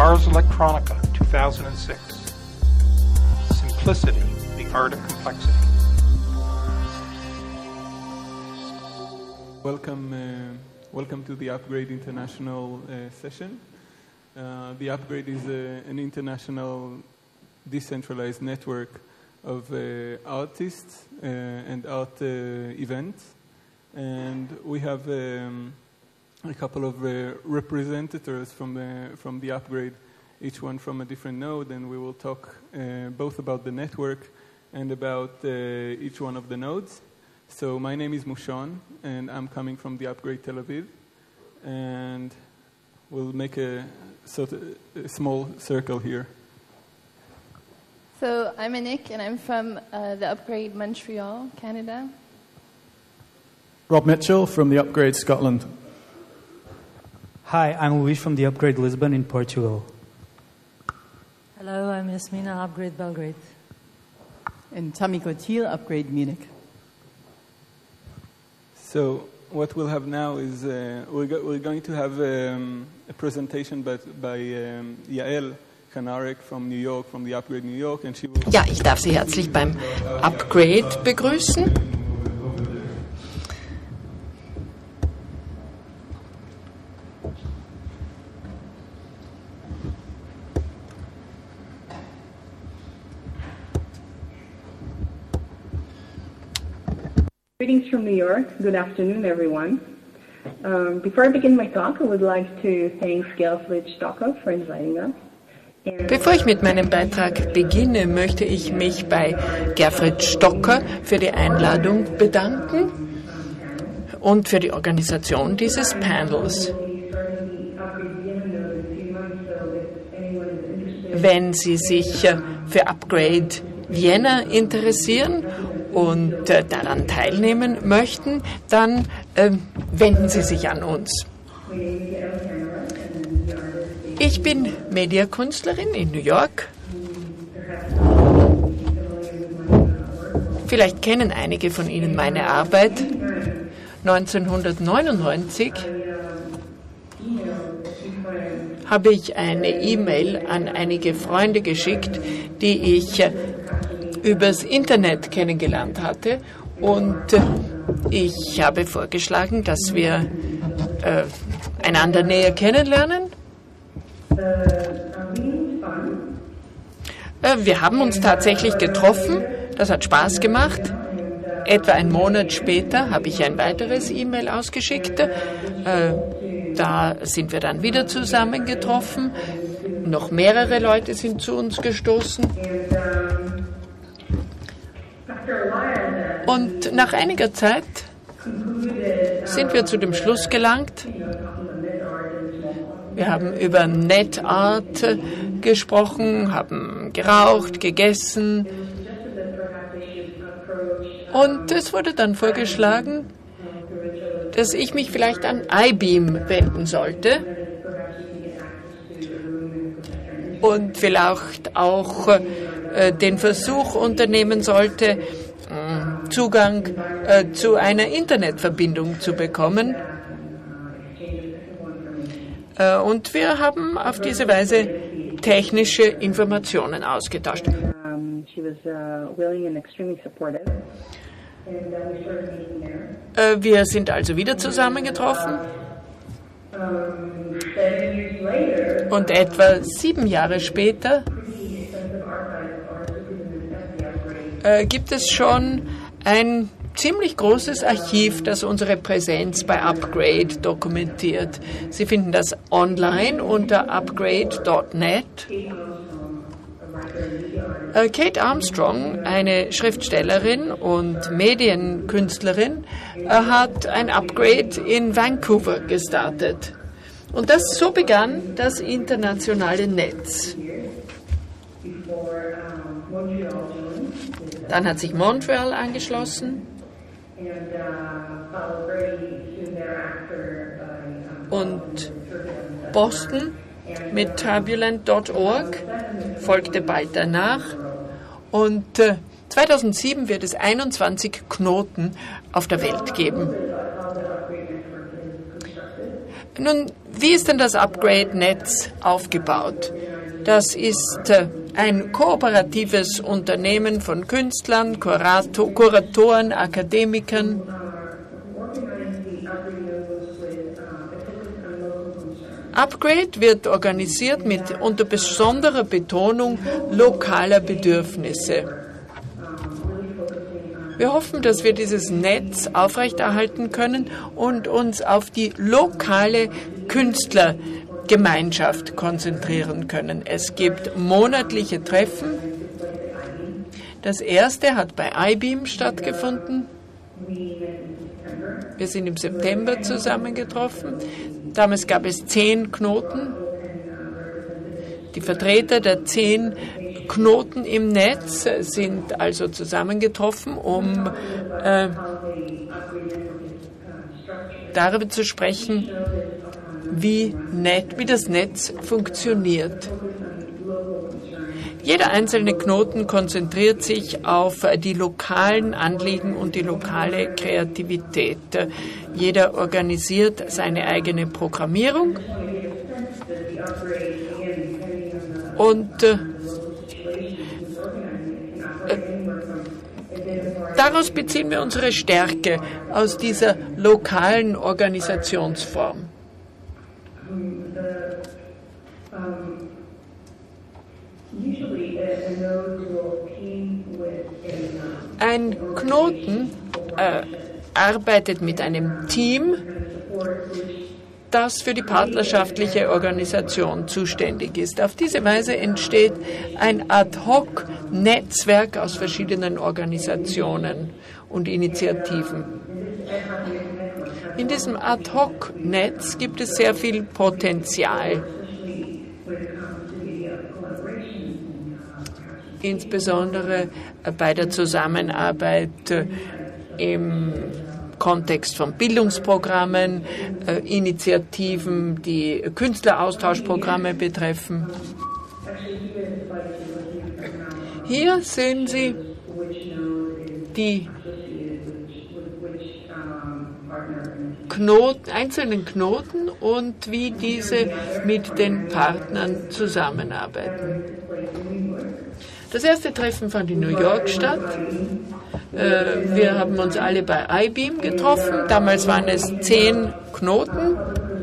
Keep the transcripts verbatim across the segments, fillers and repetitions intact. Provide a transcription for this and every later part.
Ars Electronica two thousand six. Simplicity, the art of complexity. Welcome, uh, welcome to the Upgrade International uh, session. Uh, the Upgrade is uh, an international decentralized network of uh, artists uh, and art uh, events. And we have um, a couple of uh, representatives from the, from the Upgrade, each one from a different node, and we will talk uh, both about the network and about uh, each one of the nodes. So my name is Mushon, and I'm coming from the Upgrade Tel Aviv, and we'll make a, sort of a small circle here. So I'm Anik, and I'm from uh, the Upgrade Montreal, Canada. Rob Mitchell from the Upgrade Scotland. Hi, I'm Luís from the Upgrade Lisbon in Portugal. Hello, I'm Yasmina, Upgrade Belgrade. And Tamiko Thiel, Upgrade Munich. So what we'll have now is uh, we're, go- we're going to have um, a presentation by, by um, Yael Kanarek from New York, from the Upgrade New York, and she will. Ja, ich darf Sie herzlich beim Upgrade begrüßen. Greetings from New York. Good afternoon, everyone. Um, before I begin my talk, I would like to thank Scalefledge Stockholm for inviting us. Bevor ich mit meinem Beitrag beginne, möchte ich mich bei Gerfried Stocker für die Einladung bedanken und für die Organisation dieses Panels. Wenn Sie sich für Upgrade Vienna interessieren und äh, daran teilnehmen möchten, dann äh, wenden Sie sich an uns. Ich bin Mediakünstlerin in New York. Vielleicht kennen einige von Ihnen meine Arbeit. neunzehnhundertneunundneunzig habe ich eine E-Mail an einige Freunde geschickt, die ich äh, übers Internet kennengelernt hatte, und ich habe vorgeschlagen, dass wir äh, einander näher kennenlernen. Äh, wir haben uns tatsächlich getroffen, das hat Spaß gemacht. Etwa einen Monat später habe ich ein weiteres E-Mail ausgeschickt. Äh, da sind wir dann wieder zusammengetroffen. Noch mehrere Leute sind zu uns gestoßen. Und nach einiger Zeit sind wir zu dem Schluss gelangt. Wir haben über NetArt gesprochen, haben geraucht, gegessen. Und es wurde dann vorgeschlagen, dass ich mich vielleicht an iBeam wenden sollte und vielleicht auch äh, den Versuch unternehmen sollte, Zugang äh, zu einer Internetverbindung zu bekommen. Äh, und wir haben auf diese Weise technische Informationen ausgetauscht. Um, she was uh, willing and extremely supportive. And uh, we started meeting there. Äh, wir sind also wieder zusammengetroffen. Um, seven years later, und etwa sieben Jahre später äh, gibt es schon ein ziemlich großes Archiv, das unsere Präsenz bei Upgrade dokumentiert. Sie finden das online unter upgrade punkt net. Äh, Kate Armstrong, eine Schriftstellerin und Medienkünstlerin, äh, hat ein Upgrade in Vancouver gestartet. Und das so begann das internationale Netz. Dann hat sich Montreal angeschlossen und Boston mit turbulent punkt org folgte bald danach. Und äh, zweitausendsieben wird es einundzwanzig Knoten auf der Welt geben. Nun, wie ist denn das Upgrade-Netz aufgebaut? Das ist äh, ein kooperatives Unternehmen von Künstlern, Kurato- Kuratoren, Akademikern. Upgrade wird organisiert mit unter besonderer Betonung lokaler Bedürfnisse. Wir hoffen, dass wir dieses Netz aufrechterhalten können und uns auf die lokale Künstlergemeinschaft konzentrieren können. Es gibt monatliche Treffen. Das erste hat bei iBeam stattgefunden. Wir sind im September zusammengetroffen. Damals gab es zehn Knoten. Die Vertreter der zehn Knoten im Netz sind also zusammengetroffen, um äh, darüber zu sprechen, wie, Net, wie das Netz funktioniert. Jeder einzelne Knoten konzentriert sich auf die lokalen Anliegen und die lokale Kreativität. Jeder organisiert seine eigene Programmierung und äh, daraus beziehen wir unsere Stärke, aus dieser lokalen Organisationsform. Ein Knoten äh, arbeitet mit einem Team, das für die partnerschaftliche Organisation zuständig ist. Auf diese Weise entsteht ein Ad-hoc-Netzwerk aus verschiedenen Organisationen und Initiativen. In diesem Ad-hoc-Netz gibt es sehr viel Potenzial. Insbesondere bei der Zusammenarbeit im Kontext von Bildungsprogrammen, äh, Initiativen, die Künstleraustauschprogramme betreffen. Hier sehen Sie die Knoten, einzelnen Knoten und wie diese mit den Partnern zusammenarbeiten. Das erste Treffen fand in New York statt. Wir haben uns alle bei iBeam getroffen. Damals waren es zehn Knoten.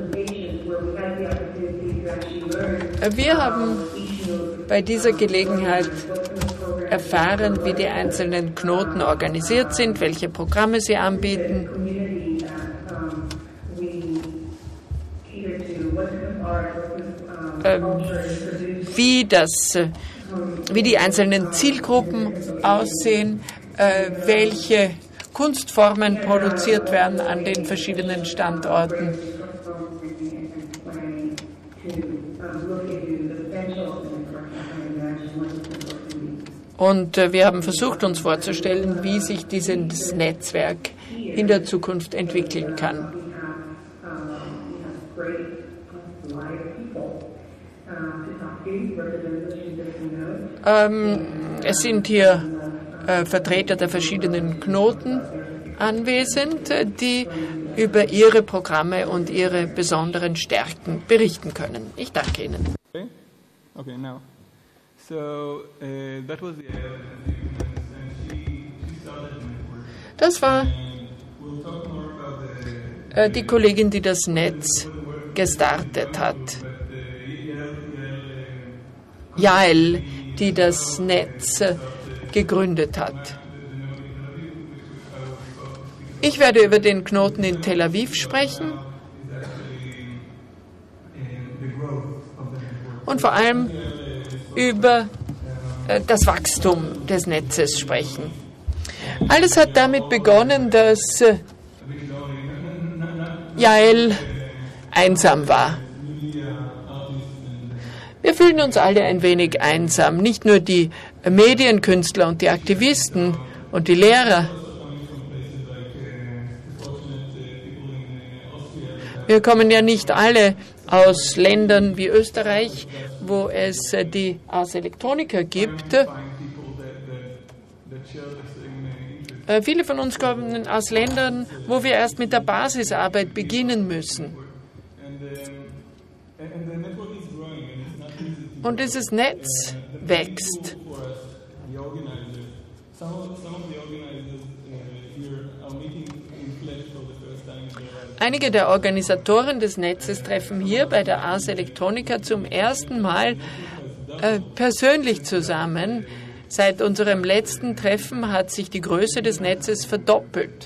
Wir haben bei dieser Gelegenheit erfahren, wie die einzelnen Knoten organisiert sind, welche Programme sie anbieten. Wie das wie die einzelnen Zielgruppen aussehen, äh, welche Kunstformen produziert werden an den verschiedenen Standorten. Und äh, wir haben versucht, uns vorzustellen, wie sich dieses Netzwerk in der Zukunft entwickeln kann. Ähm, es sind hier äh, Vertreter der verschiedenen Knoten anwesend, die über ihre Programme und ihre besonderen Stärken berichten können. Ich danke Ihnen. Okay, okay now. So, uh, that was the Das war äh, die Kollegin, die das Netz gestartet hat. Jael, die das Netz gegründet hat. Ich werde über den Knoten in Tel Aviv sprechen und vor allem über das Wachstum des Netzes sprechen. Alles hat damit begonnen, dass Jael einsam war. Wir fühlen uns alle ein wenig einsam, nicht nur die Medienkünstler und die Aktivisten und die Lehrer. Wir kommen ja nicht alle aus Ländern wie Österreich, wo es die Ars Electronica gibt. Äh, viele von uns kommen aus Ländern, wo wir erst mit der Basisarbeit beginnen müssen. Und dieses Netz wächst. Einige der Organisatoren des Netzes treffen hier bei der Ars Electronica zum ersten Mal äh, persönlich zusammen. Seit unserem letzten Treffen hat sich die Größe des Netzes verdoppelt.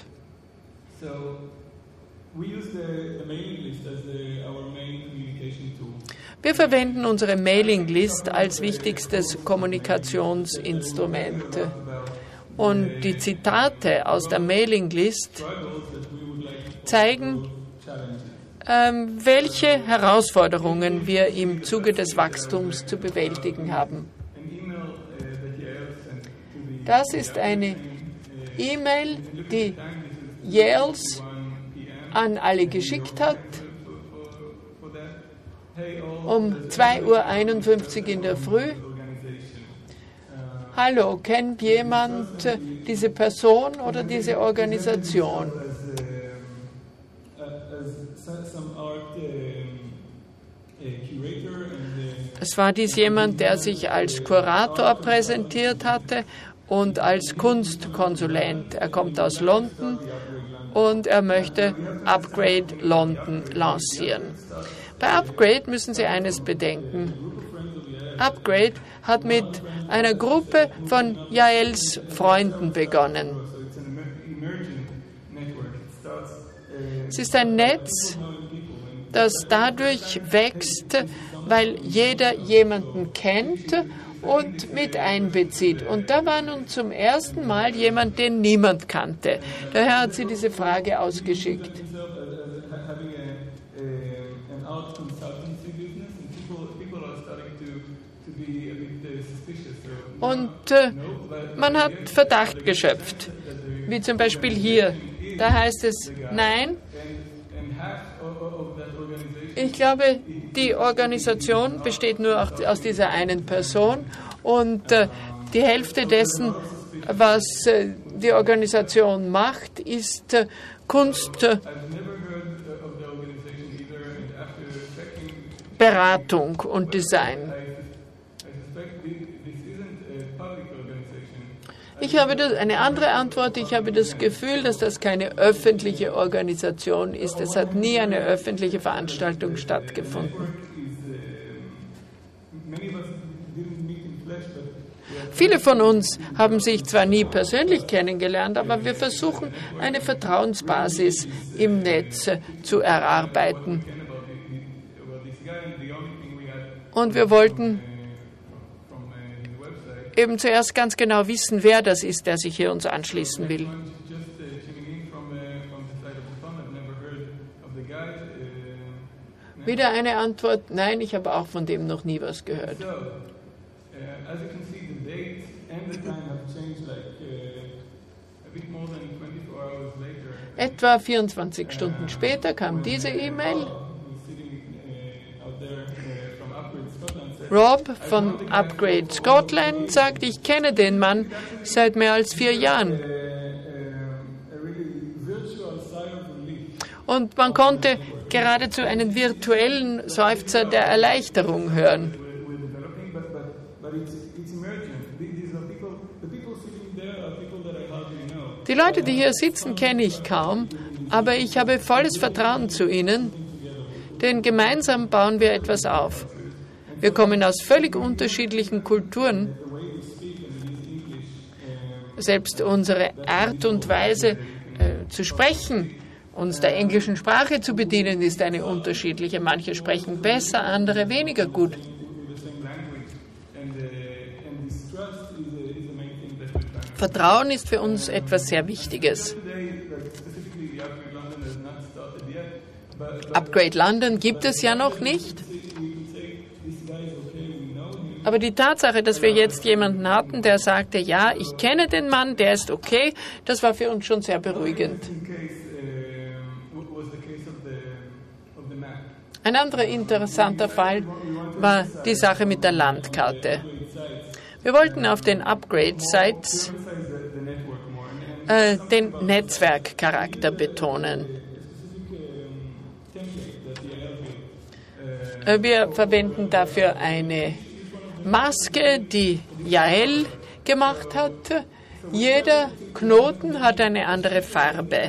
Wir verwenden unsere Mailinglist als wichtigstes Kommunikationsinstrument. Und die Zitate aus der Mailinglist zeigen, ähm, welche Herausforderungen wir im Zuge des Wachstums zu bewältigen haben. Das ist eine E-Mail, die Yales an alle geschickt hat, um zwei Uhr einundfünfzig in der Früh. Hallo, kennt jemand diese Person oder diese Organisation? Es war dies jemand, der sich als Kurator präsentiert hatte und als Kunstkonsulent. Er kommt aus London und er möchte Upgrade London lancieren. Bei Upgrade müssen Sie eines bedenken. Upgrade hat mit einer Gruppe von Yaels Freunden begonnen. Es ist ein Netz, das dadurch wächst, weil jeder jemanden kennt und mit einbezieht. Und da war nun zum ersten Mal jemand, den niemand kannte. Daher hat sie diese Frage ausgeschickt. Und äh, man hat Verdacht geschöpft, wie zum Beispiel hier. Da heißt es, nein, ich glaube, die Organisation besteht nur aus dieser einen Person und äh, die Hälfte dessen, was äh, die Organisation macht, ist äh, Kunstberatung äh, und Design. Ich habe das, eine andere Antwort. Ich habe das Gefühl, dass das keine öffentliche Organisation ist. Es hat nie eine öffentliche Veranstaltung stattgefunden. Viele von uns haben sich zwar nie persönlich kennengelernt, aber wir versuchen, eine Vertrauensbasis im Netz zu erarbeiten. Und wir wollten eben zuerst ganz genau wissen, wer das ist, der sich hier uns anschließen will. Wieder eine Antwort, nein, ich habe auch von dem noch nie was gehört. Etwa vierundzwanzig Stunden später kam diese E-Mail. Rob von Upgrade Scotland sagt, ich kenne den Mann seit mehr als vier Jahren. Und man konnte geradezu einen virtuellen Seufzer der Erleichterung hören. Die Leute, die hier sitzen, kenne ich kaum, aber ich habe volles Vertrauen zu ihnen, denn gemeinsam bauen wir etwas auf. Wir kommen aus völlig unterschiedlichen Kulturen. Selbst unsere Art und Weise äh, zu sprechen, uns der englischen Sprache zu bedienen, ist eine unterschiedliche. Manche sprechen besser, andere weniger gut. Vertrauen ist für uns etwas sehr Wichtiges. Upgrade London gibt es ja noch nicht. Aber die Tatsache, dass wir jetzt jemanden hatten, der sagte, ja, ich kenne den Mann, der ist okay, das war für uns schon sehr beruhigend. Ein anderer interessanter Fall war die Sache mit der Landkarte. Wir wollten auf den Upgrade-Sites äh, den Netzwerkcharakter betonen. Wir verwenden dafür eine Maske, die Yael gemacht hat. Jeder Knoten hat eine andere Farbe.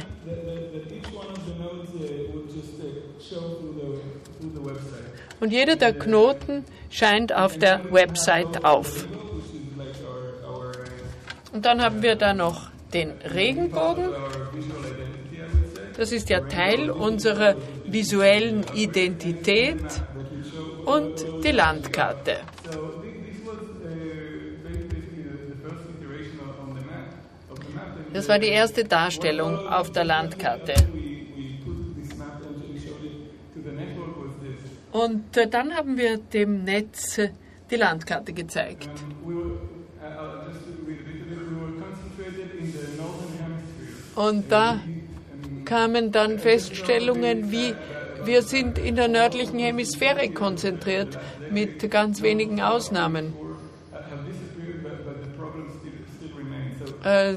Und jeder der Knoten scheint auf der Website auf. Und dann haben wir da noch den Regenbogen. Das ist ja Teil unserer visuellen Identität und die Landkarte. Das war die erste Darstellung auf der Landkarte. Und äh, dann haben wir dem Netz äh, die Landkarte gezeigt. Und da kamen dann Feststellungen wie, wir sind in der nördlichen Hemisphäre konzentriert, mit ganz wenigen Ausnahmen. Äh,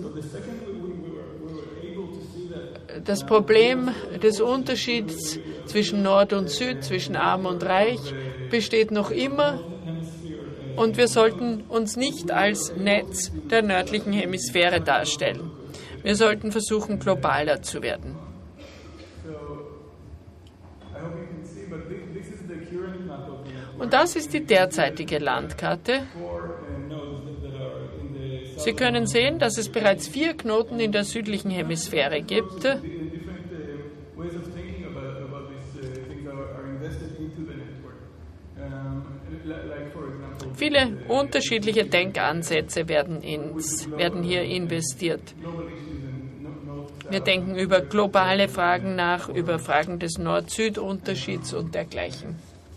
Das Problem des Unterschieds zwischen Nord und Süd, zwischen Arm und Reich, besteht noch immer und wir sollten uns nicht als Netz der nördlichen Hemisphäre darstellen. Wir sollten versuchen, globaler zu werden. Und das ist die derzeitige Landkarte. Sie können sehen, dass es bereits vier Knoten in der südlichen Hemisphäre gibt. Viele unterschiedliche Denkansätze werden, ins, werden hier investiert. Wir denken über globale Fragen nach, über Fragen des Nord-Süd-Unterschieds und dergleichen.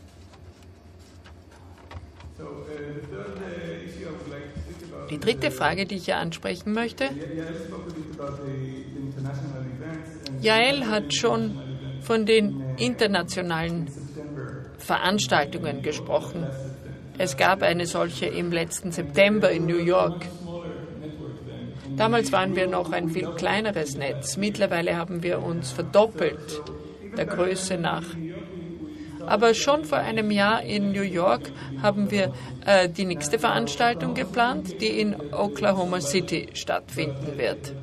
Die dritte Frage, die ich hier ansprechen möchte. Yael hat schon von den internationalen Veranstaltungen gesprochen. Es gab eine solche im letzten September in New York. Damals waren wir noch ein viel kleineres Netz. Mittlerweile haben wir uns verdoppelt, der Größe nach. Aber schon vor einem Jahr in New York haben wir äh, die nächste Veranstaltung geplant, die in Oklahoma City stattfinden wird.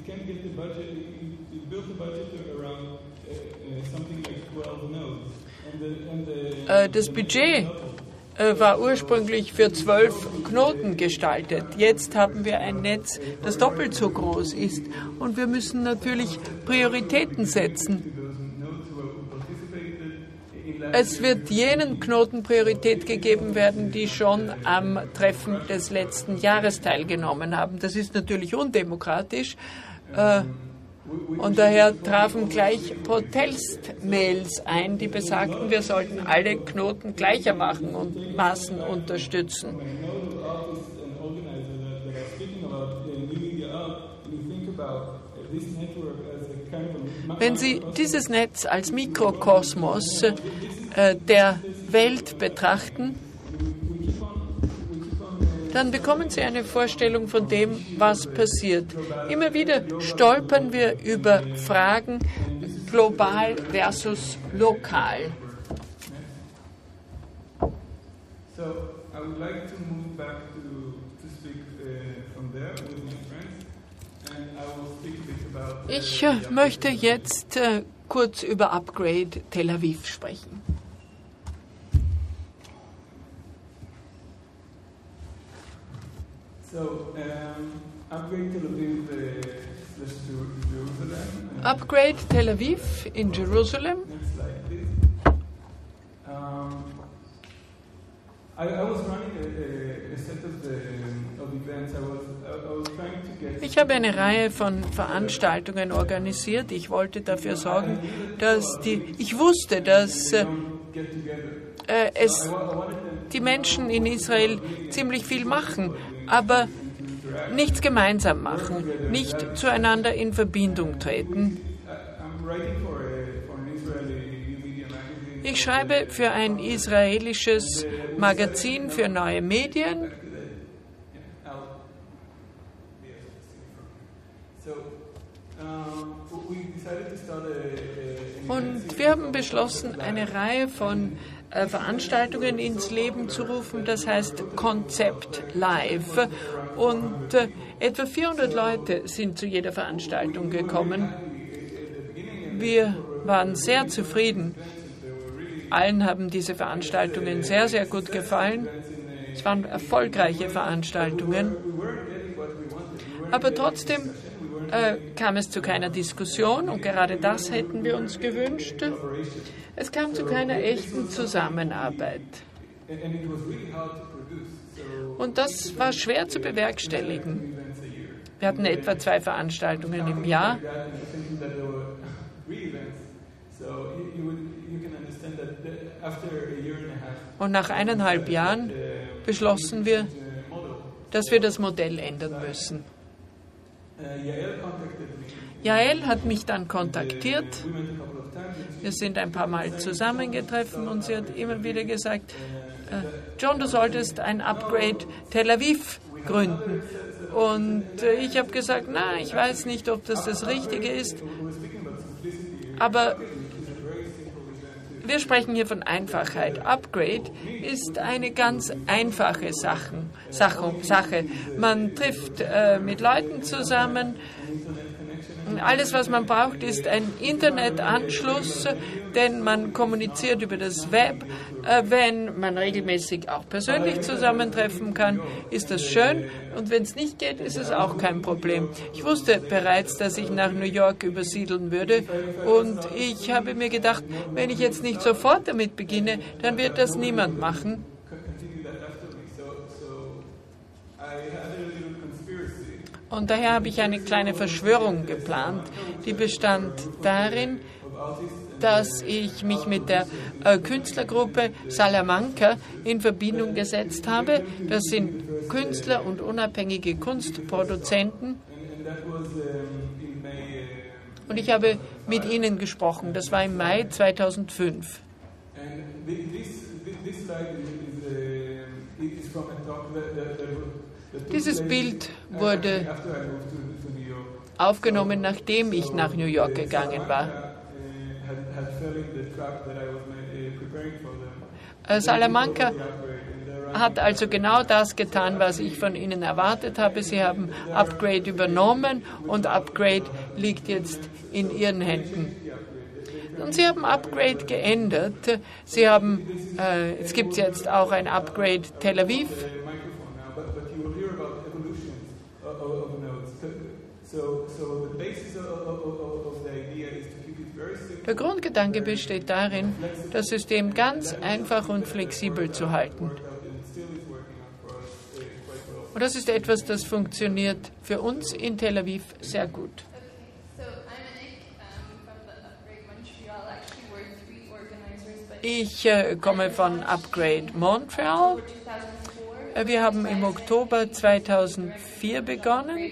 Äh, das Budget äh, war ursprünglich für zwölf Knoten gestaltet. Jetzt haben wir ein Netz, das doppelt so groß ist. Und wir müssen natürlich Prioritäten setzen. Es wird jenen Knoten Priorität gegeben werden, die schon am Treffen des letzten Jahres teilgenommen haben. Das ist natürlich undemokratisch. Äh, und daher trafen gleich Protestmails ein, die besagten, wir sollten alle Knoten gleicher machen und Massen unterstützen. Wenn Sie dieses Netz als Mikrokosmos äh, der Welt betrachten, dann bekommen Sie eine Vorstellung von dem, was passiert. Immer wieder stolpern wir über Fragen global versus lokal. So, I would like to move back to, to speak uh, from there with my friends, and I will speak a bit about... Ich äh, möchte jetzt äh, kurz über Upgrade Tel Aviv sprechen. So, um, Upgrade Tel Aviv uh, slash Jerusalem. Upgrade Tel Aviv in Jerusalem. Next slide, please. Um, I, I was running a, a, a set of, the, of events. I was, I, I was trying to get... Ich habe eine Reihe von Veranstaltungen organisiert. Ich wollte dafür sorgen, dass die... Ich wusste, dass äh, es die Menschen in Israel ziemlich viel machen, aber nichts gemeinsam machen, nicht zueinander in Verbindung treten. Ich schreibe für ein israelisches Magazin für neue Medien. Und wir haben haben beschlossen, eine Reihe von äh, Veranstaltungen ins Leben zu rufen, das heißt Konzept Live. Und äh, etwa vierhundert Leute sind zu jeder Veranstaltung gekommen. Wir waren sehr zufrieden. Allen haben diese Veranstaltungen sehr, sehr gut gefallen. Es waren erfolgreiche Veranstaltungen. Aber trotzdem äh, kam es zu keiner Diskussion und gerade das hätten wir uns gewünscht. Es kam zu keiner echten Zusammenarbeit. Und das war schwer zu bewerkstelligen. Wir hatten etwa zwei Veranstaltungen im Jahr. Und nach eineinhalb Jahren beschlossen wir, dass wir das Modell ändern müssen. Jael hat mich dann kontaktiert. Wir sind ein paar Mal zusammengetroffen und sie hat immer wieder gesagt, äh, John, du solltest ein Upgrade Tel Aviv gründen. Und äh, ich habe gesagt, na, ich weiß nicht, ob das das Richtige ist, aber wir sprechen hier von Einfachheit. Upgrade ist eine ganz einfache Sachen, Sache. Sache. Man trifft äh, mit Leuten zusammen. Alles, was man braucht, ist ein Internetanschluss, denn man kommuniziert über das Web. Äh, wenn man regelmäßig auch persönlich zusammentreffen kann, ist das schön. Und wenn es nicht geht, ist es auch kein Problem. Ich wusste bereits, dass ich nach New York übersiedeln würde. Und ich habe mir gedacht, wenn ich jetzt nicht sofort damit beginne, dann wird das niemand machen. Und daher habe ich eine kleine Verschwörung geplant, die bestand darin, dass ich mich mit der äh, Künstlergruppe Salamanca in Verbindung gesetzt habe. Das sind Künstler und unabhängige Kunstproduzenten. Und ich habe mit ihnen gesprochen. Das war im Mai zweitausendfünf. Dieses Bild wurde aufgenommen, nachdem ich nach New York gegangen war. Salamanca hat also genau das getan, was ich von ihnen erwartet habe. Sie haben Upgrade übernommen und Upgrade liegt jetzt in ihren Händen. Und sie haben Upgrade geändert. Sie haben, äh, es gibt jetzt auch ein Upgrade Tel Aviv. Der Grundgedanke besteht darin, das System ganz einfach und flexibel zu halten. Und das ist etwas, das funktioniert für uns in Tel Aviv sehr gut. Ich äh, komme von Upgrade Montreal. Wir haben im Oktober zweitausendvier begonnen.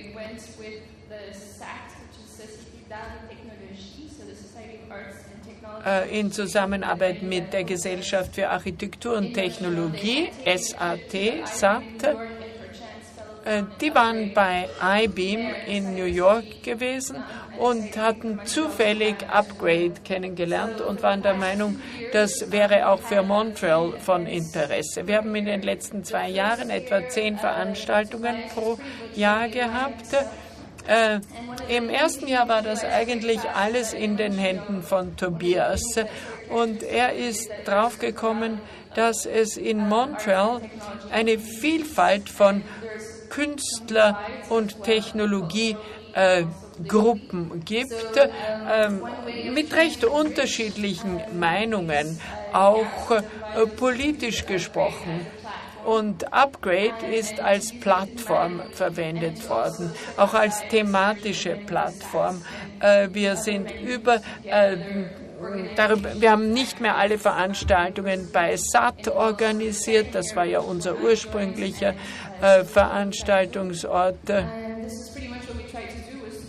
In Zusammenarbeit mit der Gesellschaft für Architektur und Technologie, S A T, S A T. Die waren bei I B E A M in New York gewesen und hatten zufällig Upgrade kennengelernt und waren der Meinung, das wäre auch für Montreal von Interesse. Wir haben in den letzten zwei Jahren etwa zehn Veranstaltungen pro Jahr gehabt. Äh, Im ersten Jahr war das eigentlich alles in den Händen von Tobias und er ist draufgekommen, dass es in Montreal eine Vielfalt von Künstler- und Technologiegruppen äh, gibt, äh, mit recht unterschiedlichen Meinungen, auch äh, politisch gesprochen. Und Upgrade ist als Plattform verwendet worden, auch als thematische Plattform. Äh, wir sind über, äh, darüber, wir haben nicht mehr alle Veranstaltungen bei S A T organisiert, das war ja unser ursprünglicher äh, Veranstaltungsort.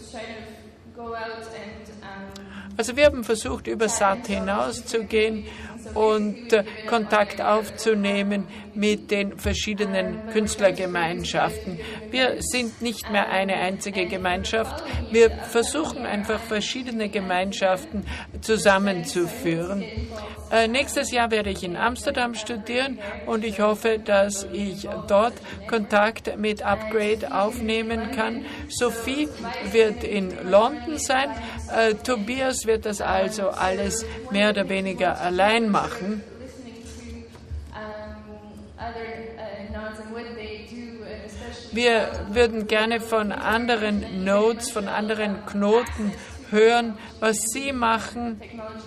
Also wir haben versucht, über S A T hinauszugehen und äh, Kontakt aufzunehmen mit den verschiedenen Künstlergemeinschaften. Wir sind nicht mehr eine einzige Gemeinschaft. Wir versuchen einfach verschiedene Gemeinschaften zusammenzuführen. Äh, nächstes Jahr werde ich in Amsterdam studieren und ich hoffe, dass ich dort Kontakt mit Upgrade aufnehmen kann. Sophie wird in London sein. Äh, Tobias wird das also alles mehr oder weniger allein machen. Wir würden gerne von anderen Nodes, von anderen Knoten hören, was sie machen.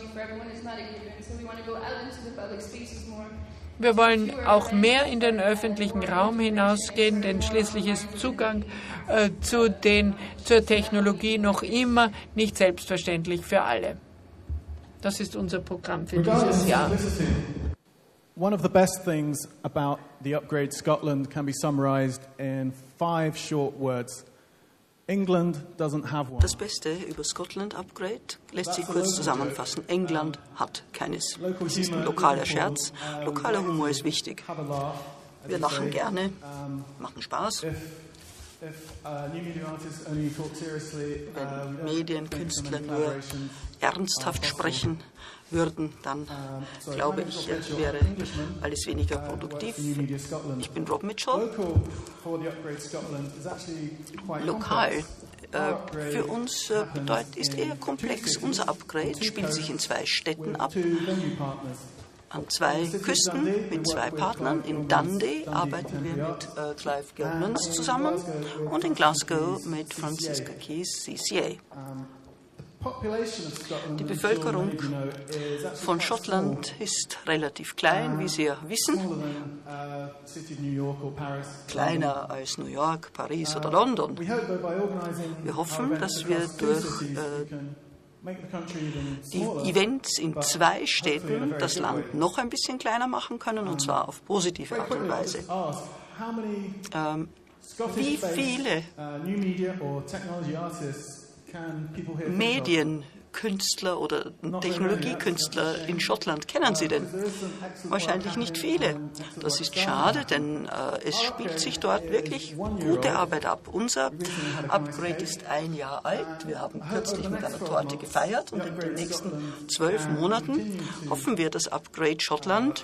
Wir wollen auch mehr in den öffentlichen Raum hinausgehen, denn schließlich ist Zugang äh, zu den, zur Technologie noch immer nicht selbstverständlich für alle. Das ist unser Programm für dieses Jahr. One of the best things about the Upgrade Scotland can be summarized in five short words. England doesn't have one. Das Beste über Scotland Upgrade lässt sich kurz zusammenfassen. England hat keines. Es ist ein lokaler Scherz. Lokaler Humor ist wichtig. Wir lachen gerne, machen Spaß. Wenn Medienkünstler nur ernsthaft sprechen würden, dann glaube ich, wäre alles weniger produktiv. Ich bin Rob Mitchell. Lokal äh, für uns äh, bedeutet, ist eher komplex. Unser Upgrade spielt sich in zwei Städten ab, an zwei Küsten mit zwei Partnern. In Dundee arbeiten wir mit äh, Clive Gilmans zusammen und in Glasgow mit Franziska Keys C C A. Die Bevölkerung von Schottland ist relativ klein, wie Sie ja wissen, kleiner als New York, Paris oder London. Wir hoffen, dass wir durch äh, die Events in zwei Städten das Land noch ein bisschen kleiner machen können, und zwar auf positive Art und Weise. Ähm, wie viele Medienkünstler oder Technologiekünstler in Schottland kennen Sie denn? Wahrscheinlich nicht viele. Das ist schade, denn äh, es spielt sich dort wirklich gute Arbeit ab. Unser Upgrade ist ein Jahr alt. Wir haben kürzlich mit einer Torte gefeiert und in den nächsten zwölf Monaten hoffen wir, dass Upgrade Schottland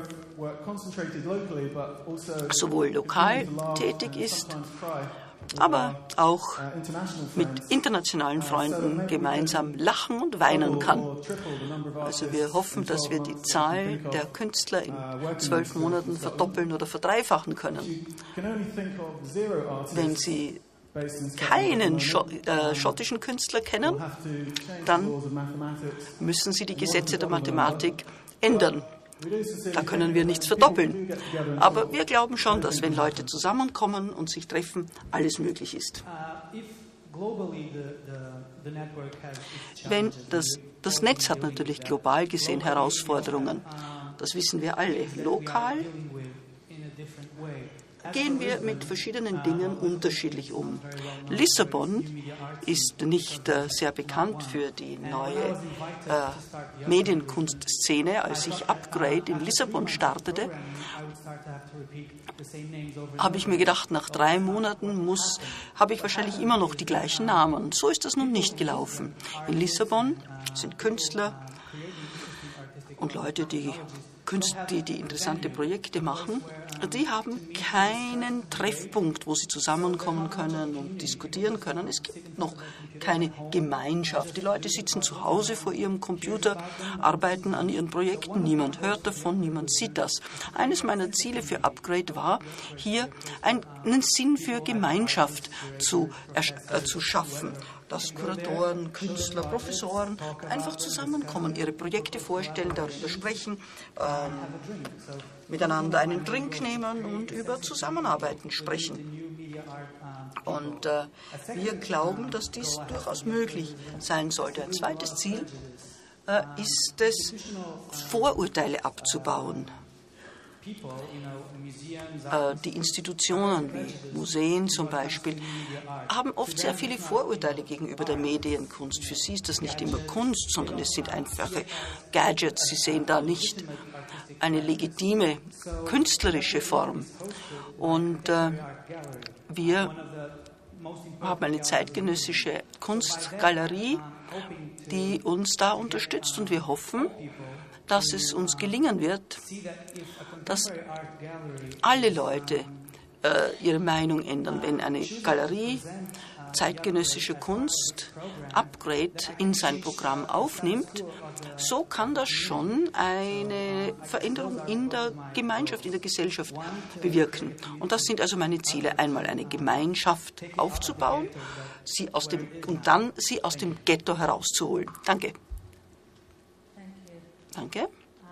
sowohl lokal tätig ist, aber auch mit internationalen Freunden gemeinsam lachen und weinen kann. Also wir hoffen, dass wir die Zahl der Künstler in zwölf Monaten verdoppeln oder verdreifachen können. Wenn Sie keinen Scho äh, schottischen Künstler kennen, dann müssen Sie die Gesetze der Mathematik ändern. Da können wir nichts verdoppeln. Aber wir glauben schon, dass wenn Leute zusammenkommen und sich treffen, alles möglich ist. Wenn das, das Netz hat natürlich global gesehen Herausforderungen. Das wissen wir alle. Lokal gehen wir mit verschiedenen Dingen unterschiedlich um. Lissabon ist nicht äh, sehr bekannt für die neue äh, Medienkunstszene. Als ich Upgrade in Lissabon startete, habe ich mir gedacht, nach drei Monaten muss, habe ich wahrscheinlich immer noch die gleichen Namen. So ist das nun nicht gelaufen. In Lissabon sind Künstler und Leute, die Die, die interessante Projekte machen, die haben keinen Treffpunkt, wo sie zusammenkommen können und diskutieren können. Es gibt noch keine Gemeinschaft. Die Leute sitzen zu Hause vor ihrem Computer, arbeiten an ihren Projekten. Niemand hört davon, niemand sieht das. Eines meiner Ziele für Upgrade war, hier einen Sinn für Gemeinschaft zu, äh, zu schaffen. Dass Kuratoren, Künstler, Professoren einfach zusammenkommen, ihre Projekte vorstellen, darüber sprechen, ähm, miteinander einen Drink nehmen und über Zusammenarbeiten sprechen. Und äh, wir glauben, dass dies durchaus möglich sein sollte. Ein zweites Ziel äh, ist es, Vorurteile abzubauen. Die Institutionen wie Museen zum Beispiel haben oft sehr viele Vorurteile gegenüber der Medienkunst. Für sie ist das nicht immer Kunst, sondern es sind einfache Gadgets. Sie sehen da nicht eine legitime künstlerische Form. Und äh, wir haben eine zeitgenössische Kunstgalerie, die uns da unterstützt, und wir hoffen, dass es uns gelingen wird, dass alle Leute äh, ihre Meinung ändern, wenn eine Galerie zeitgenössische Kunst, Upgrade, in sein Programm aufnimmt. So kann das schon eine Veränderung in der Gemeinschaft, in der Gesellschaft bewirken. Und das sind also meine Ziele. Einmal eine Gemeinschaft aufzubauen, sie aus dem, und dann sie aus dem Ghetto herauszuholen. Danke. Danke.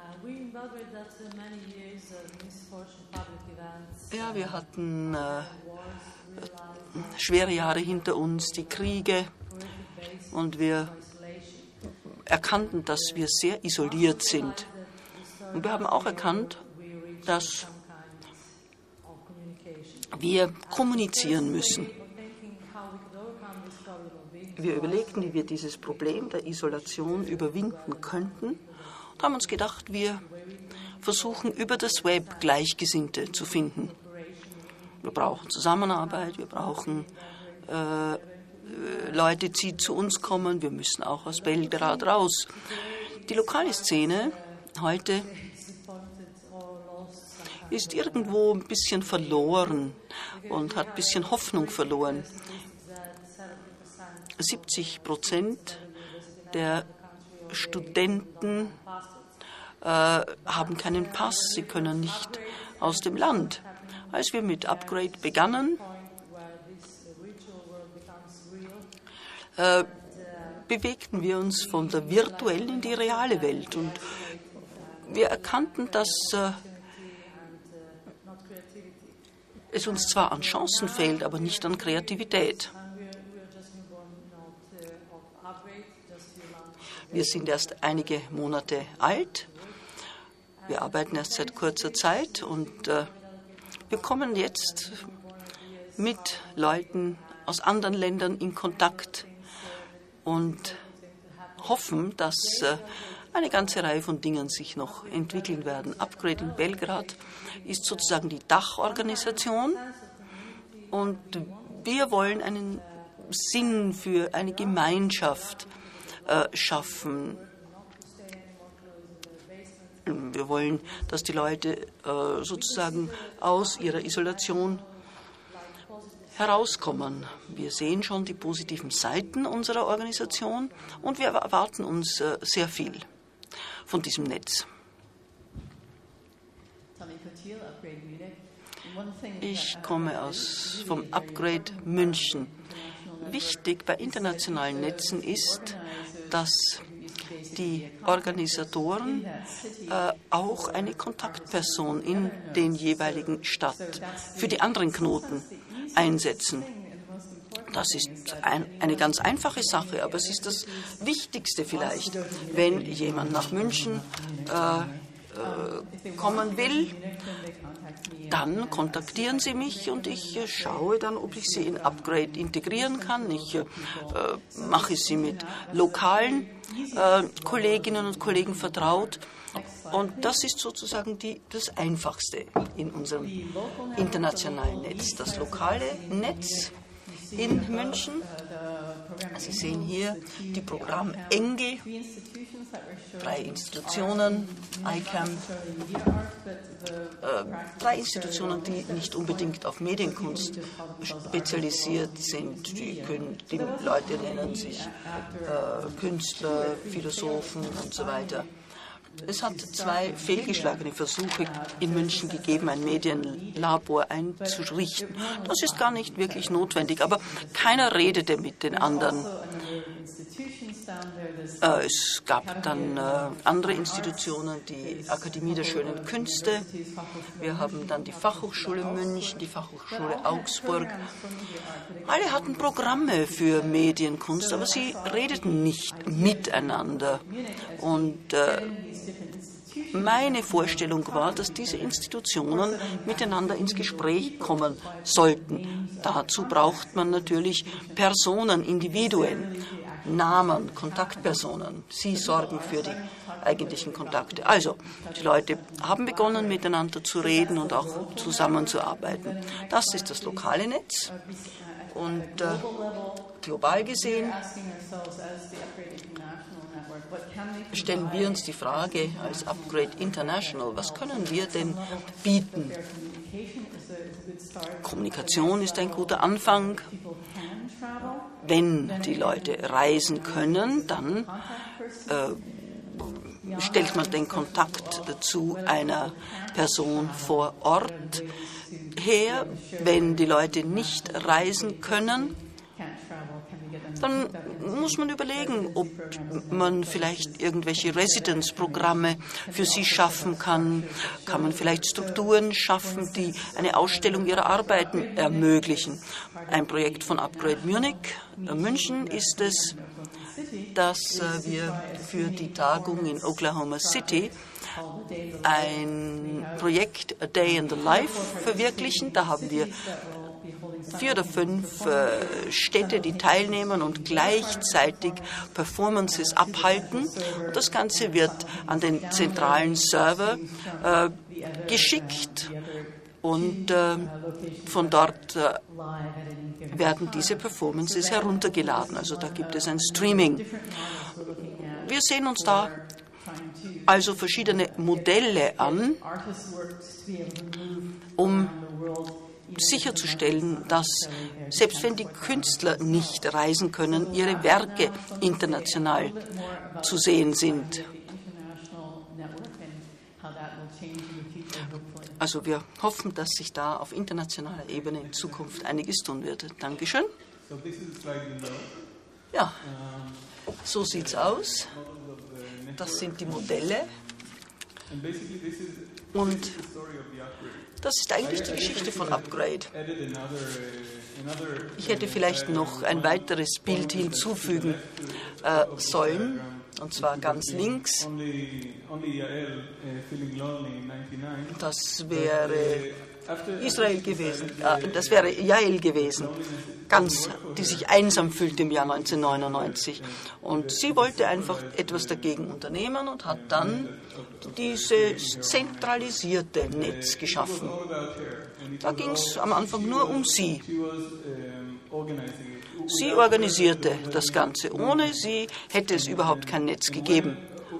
Ja, wir hatten äh, schwere Jahre hinter uns, die Kriege, und wir erkannten, dass wir sehr isoliert sind. Und wir haben auch erkannt, dass wir kommunizieren müssen. Wir überlegten, wie wir dieses Problem der Isolation überwinden könnten, und haben uns gedacht, wir versuchen über das Web Gleichgesinnte zu finden. Wir brauchen Zusammenarbeit, wir brauchen äh, Leute, die zu uns kommen, wir müssen auch aus Belgrad raus. Die lokale Szene heute ist irgendwo ein bisschen verloren und hat ein bisschen Hoffnung verloren. siebzig Prozent der Studenten äh, haben keinen Pass, sie können nicht aus dem Land. Als wir mit Upgrade begannen, äh, bewegten wir uns von der virtuellen in die reale Welt. Und wir erkannten, dass äh, es uns zwar an Chancen fehlt, aber nicht an Kreativität. Wir sind erst einige Monate alt. Wir arbeiten erst seit kurzer Zeit, und äh, wir kommen jetzt mit Leuten aus anderen Ländern in Kontakt und hoffen, dass äh, eine ganze Reihe von Dingen sich noch entwickeln werden. Upgrade in Belgrad ist sozusagen die Dachorganisation, und wir wollen einen Sinn für eine Gemeinschaft äh, schaffen. Wir wollen, dass die Leute äh, sozusagen aus ihrer Isolation herauskommen. Wir sehen schon die positiven Seiten unserer Organisation, und wir erwarten uns äh, sehr viel von diesem Netz. Ich komme aus, vom Upgrade München. Wichtig bei internationalen Netzen ist, dass die Organisatoren äh, auch eine Kontaktperson in den jeweiligen Stadt für die anderen Knoten einsetzen. Das ist ein, eine ganz einfache Sache, aber es ist das Wichtigste vielleicht, wenn jemand nach München äh, äh, kommen will. Dann kontaktieren Sie mich, und ich äh, schaue dann, ob ich Sie in Upgrade integrieren kann. Ich äh, mache Sie mit lokalen äh, Kolleginnen und Kollegen vertraut. Und das ist sozusagen die, das Einfachste in unserem internationalen Netz. Das lokale Netz in München. Sie sehen hier die Programm ENGE, drei Institutionen, I C A M, äh, drei Institutionen, die nicht unbedingt auf Medienkunst spezialisiert sind. Die, können, die Leute nennen sich äh, Künstler, Philosophen und so weiter. Es hat zwei fehlgeschlagene Versuche in München gegeben, ein Medienlabor einzurichten. Das ist gar nicht wirklich notwendig, aber keiner redete mit den anderen. Äh, es gab dann äh, andere Institutionen, die Akademie der Schönen Künste. Wir haben dann die Fachhochschule München, die Fachhochschule Augsburg. Alle hatten Programme für Medienkunst, aber sie redeten nicht miteinander. Und äh, meine Vorstellung war, dass diese Institutionen miteinander ins Gespräch kommen sollten. Dazu braucht man natürlich Personen, Individuen, Namen, Kontaktpersonen. Sie sorgen für die eigentlichen Kontakte. Also, die Leute haben begonnen, miteinander zu reden und auch zusammenzuarbeiten. Das ist das lokale Netz. Und äh, global gesehen stellen wir uns die Frage als Upgrade International, was können wir denn bieten? Kommunikation ist ein guter Anfang. Wenn die Leute reisen können, dann äh, stellt man den Kontakt zu einer Person vor Ort her. Wenn die Leute nicht reisen können, dann muss man überlegen, ob man vielleicht irgendwelche Residence-Programme für sie schaffen kann. Kann man vielleicht Strukturen schaffen, die eine Ausstellung ihrer Arbeiten ermöglichen. Ein Projekt von Upgrade Munich, äh, München ist es, dass äh, wir für die Tagung in Oklahoma City ein Projekt A Day in the Life verwirklichen. Da haben wir vier oder fünf äh, Städte, die teilnehmen und gleichzeitig Performances abhalten. Und das Ganze wird an den zentralen Server äh, geschickt und äh, von dort äh, werden diese Performances heruntergeladen. Also da gibt es ein Streaming. Wir sehen uns da also verschiedene Modelle an, um sicherzustellen, dass selbst wenn die Künstler nicht reisen können, ihre Werke international zu sehen sind. Also wir hoffen, dass sich da auf internationaler Ebene in Zukunft einiges tun wird. Dankeschön. Ja, so sieht's aus. Das sind die Modelle. Und das ist eigentlich die Geschichte von Upgrade. Ich hätte vielleicht noch ein weiteres Bild hinzufügen äh, sollen, und zwar ganz links. Das wäre Israel gewesen, äh, das wäre Yael gewesen, ganz, die sich einsam fühlte im Jahr neunzehnhundertneunundneunzig. Und sie wollte einfach etwas dagegen unternehmen und hat dann dieses zentralisierte Netz geschaffen. Da ging es am Anfang nur um sie. Sie organisierte das Ganze. Ohne sie hätte es überhaupt kein Netz gegeben.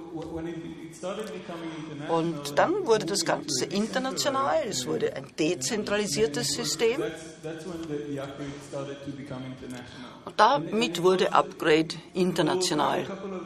Und dann wurde das Ganze international, es wurde ein dezentralisiertes System. Und damit wurde Upgrade international.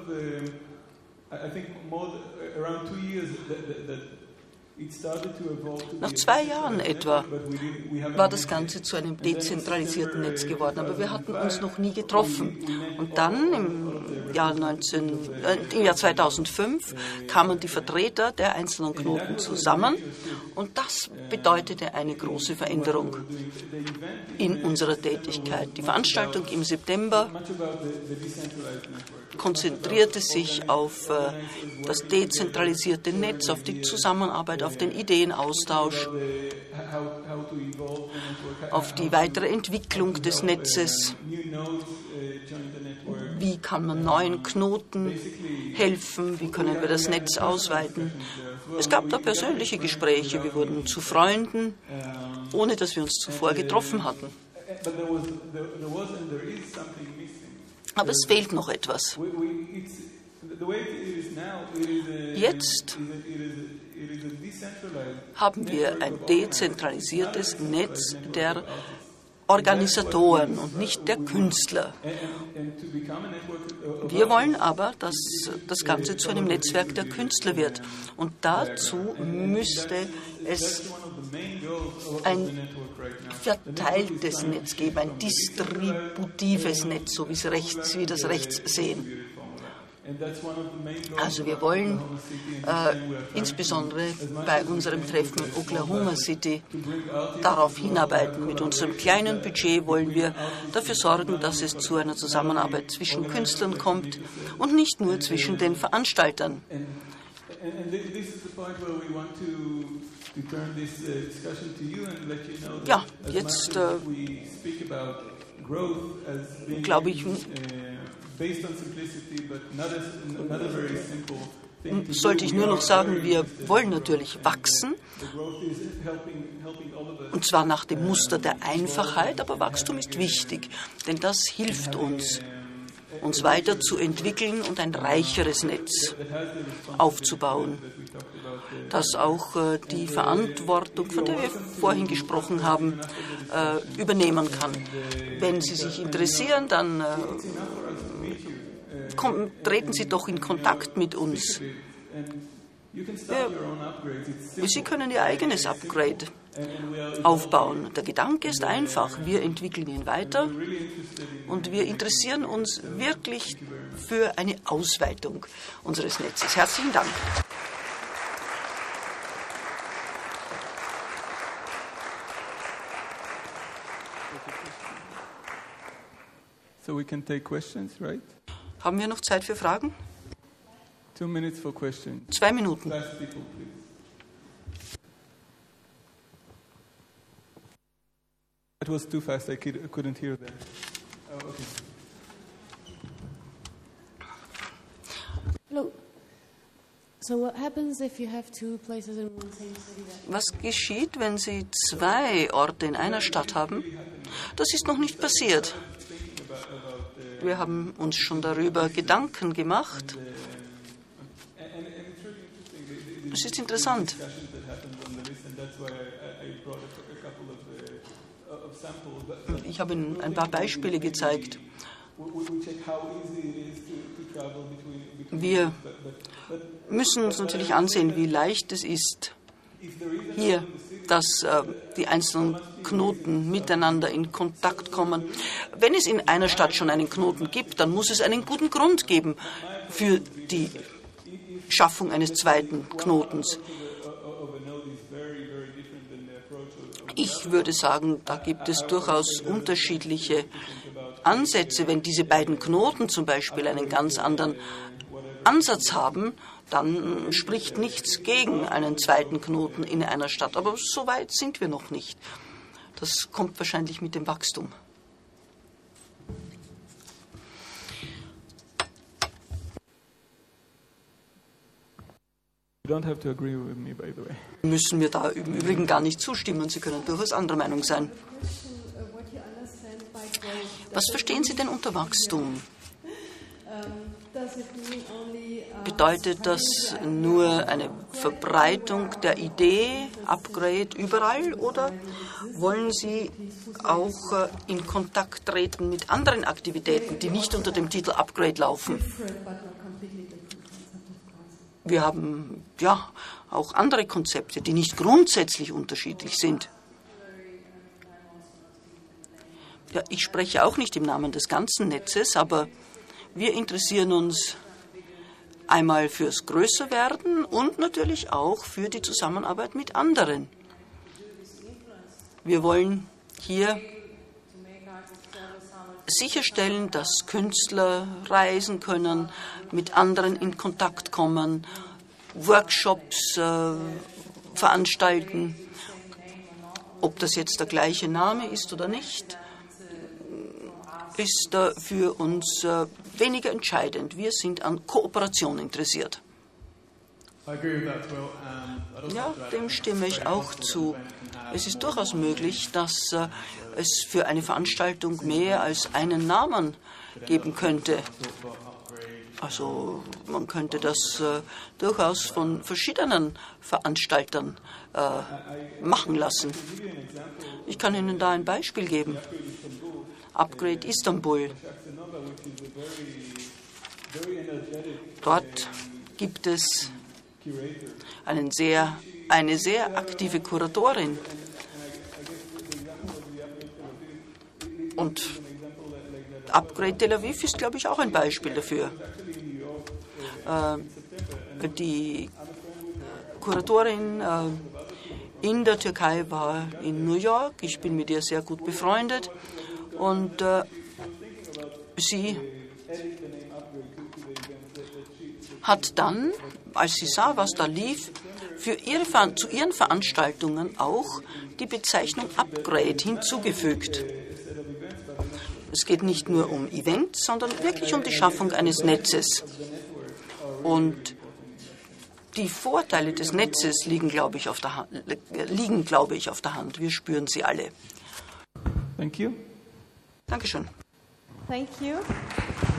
Nach zwei Jahren etwa war das Ganze zu einem dezentralisierten Netz geworden, aber wir hatten uns noch nie getroffen. Und dann im Jahr, neunzehn, äh, im Jahr zweitausendfünf kamen die Vertreter der einzelnen Knoten zusammen und das bedeutete eine große Veränderung in unserer Tätigkeit. Die Veranstaltung im September konzentrierte sich auf äh, das dezentralisierte Netz, auf die Zusammenarbeit, auf den Ideenaustausch, auf die weitere Entwicklung des Netzes. Wie kann man neuen Knoten helfen? Wie können wir das Netz ausweiten? Es gab da persönliche Gespräche. Wir wurden zu Freunden, ohne dass wir uns zuvor getroffen hatten. Aber es fehlt noch etwas. Jetzt haben wir ein dezentralisiertes Netz der Organisatoren und nicht der Künstler. Wir wollen aber, dass das Ganze zu einem Netzwerk der Künstler wird. Und dazu müsste es ein verteiltes Netz geben, ein distributives Netz, so wie es rechts, wie das rechts sehen. Also wir wollen äh, insbesondere bei unserem Treffen in Oklahoma City darauf hinarbeiten. Mit unserem kleinen Budget wollen wir dafür sorgen, dass es zu einer Zusammenarbeit zwischen Künstlern kommt und nicht nur zwischen den Veranstaltern. Ja, jetzt äh, glaube ich, sollte ich nur noch sagen, wir wollen natürlich wachsen, und zwar nach dem Muster der Einfachheit, aber Wachstum ist wichtig, denn das hilft uns, uns weiterzuentwickeln und ein reicheres Netz aufzubauen, das auch äh, die Verantwortung, von der wir vorhin gesprochen haben, äh, übernehmen kann. Wenn Sie sich interessieren, dann äh, kommen, treten Sie doch in Kontakt mit uns. Ja, Sie können Ihr eigenes Upgrade aufbauen. Der Gedanke ist einfach, wir entwickeln ihn weiter und wir interessieren uns wirklich für eine Ausweitung unseres Netzes. Herzlichen Dank. So we can take questions, right? Haben wir noch Zeit für Fragen? Two minutes for questions. Zwei Minuten. Last people, please. That was too fast. I couldn't hear that. Oh, okay. Hello. So what happens if you have two places in one same city? Was geschieht, wenn Sie zwei Orte in einer Stadt haben? Das ist noch nicht passiert. Wir haben uns schon darüber Gedanken gemacht. Es ist interessant. Ich habe Ihnen ein paar Beispiele gezeigt. Wir müssen uns natürlich ansehen, wie leicht es ist, hier, dass äh, die einzelnen Knoten miteinander in Kontakt kommen. Wenn es in einer Stadt schon einen Knoten gibt, dann muss es einen guten Grund geben für die Schaffung eines zweiten Knotens. Ich würde sagen, da gibt es durchaus unterschiedliche Ansätze. Wenn diese beiden Knoten zum Beispiel einen ganz anderen Ansatz haben, dann spricht nichts gegen einen zweiten Knoten in einer Stadt. Aber so weit sind wir noch nicht. Das kommt wahrscheinlich mit dem Wachstum. You don't have to agree with me, by the way. Müssen wir da im Übrigen gar nicht zustimmen. Sie können durchaus anderer Meinung sein. Was verstehen Sie denn unter Wachstum? Bedeutet das nur eine Verbreitung der Idee, Upgrade überall, oder wollen Sie auch in Kontakt treten mit anderen Aktivitäten, die nicht unter dem Titel Upgrade laufen? Wir haben ja auch andere Konzepte, die nicht grundsätzlich unterschiedlich sind. Ja, ich spreche auch nicht im Namen des ganzen Netzes, aber wir interessieren uns einmal fürs Größerwerden und natürlich auch für die Zusammenarbeit mit anderen. Wir wollen hier sicherstellen, dass Künstler reisen können, mit anderen in Kontakt kommen, Workshops äh, veranstalten. Ob das jetzt der gleiche Name ist oder nicht, ist äh, für uns äh, weniger entscheidend. Wir sind an Kooperation interessiert. Ja, dem stimme ich auch zu. Es ist durchaus möglich, dass äh, es für eine Veranstaltung mehr als einen Namen geben könnte. Also man könnte das äh, durchaus von verschiedenen Veranstaltern äh, machen lassen. Ich kann Ihnen da ein Beispiel geben. Upgrade Istanbul. Dort gibt es einen sehr, eine sehr aktive Kuratorin. Und Upgrade Tel Aviv ist, glaube ich, auch ein Beispiel dafür. Äh, die Kuratorin äh, in der Türkei war in New York. Ich bin mit ihr sehr gut befreundet. Und äh, sie hat dann als sie sah, was da lief, für ihre, zu ihren Veranstaltungen auch die Bezeichnung Upgrade hinzugefügt. Es geht nicht nur um Events, sondern wirklich um die Schaffung eines Netzes. Und die Vorteile des Netzes liegen, glaube ich, auf der Hand, liegen, glaube ich, auf der Hand. Wir spüren sie alle. Thank you. Dankeschön. Thank you.